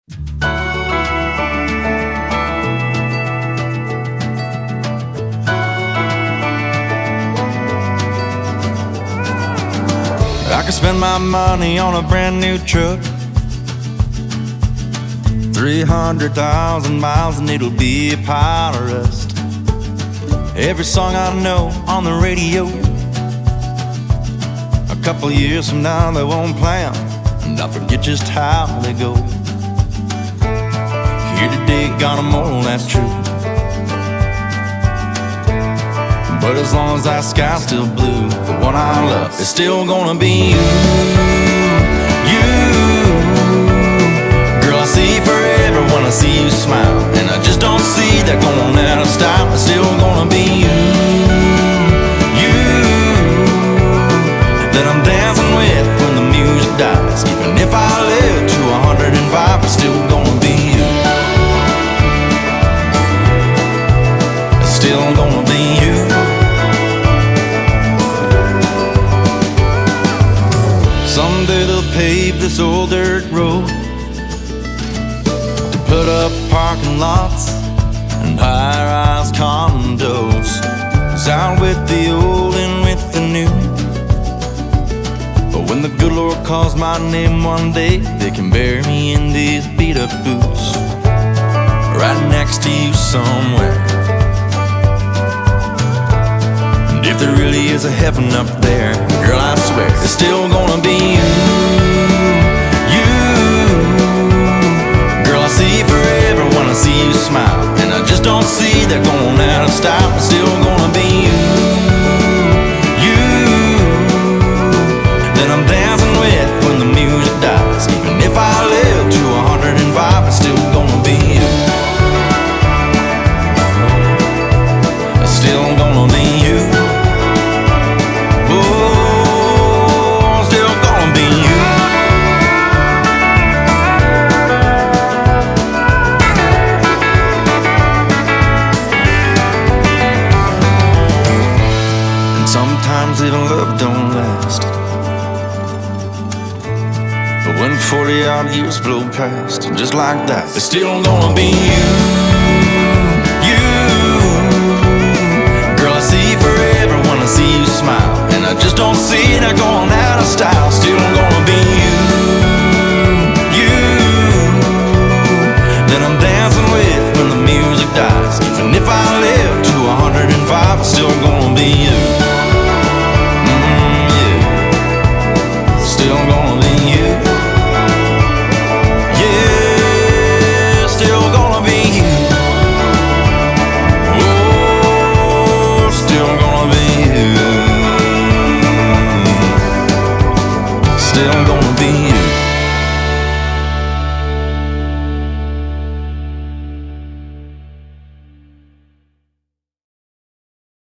I could spend my money on a brand new truck, 300,000 miles and it'll be a pile of rust. Every song I know on the radio, a couple years from now they won't play 'em, and I forget just how they go. Here today, gone tomorrow, that's true. But as long as that sky's still blue, the one I love is still gonna be you. You, girl, I see forever when I see you smile, and I just don't see that going out of style. It's still gonna be you. You, that I'm dancing with when the music dies. Even if I live to 105, it's still gonna be you. It's still gonna be you. Someday they'll pave this old dirt road to put up parking lots and high-rise condos. It's out with the old and with the new. But when the good Lord calls my name one day, they can bury me in these beat-up boots right next to you somewhere. And if there really is a heaven up there, girl, I swear it's still gonna be you. You, girl, I see forever when I see you smile, and I just don't see that going out of style. It's still gonna be you. You, that I'm dancing with when the music dies. Even if I live to 105, it's still gonna be you. It's still gonna be you. Sometimes even love don't last, but when 40-odd years blow past, and just like that, it's still gonna be you. You, girl, I see forever when I see you smile, and I just don't see that going out of style. Still gonna be you. You, that I'm dancing with when the music dies. Even if I live to 105, it's still gonna be you. Still gonna be you. Yeah, still gonna be you. Oh, still gonna be you. Still gonna be you.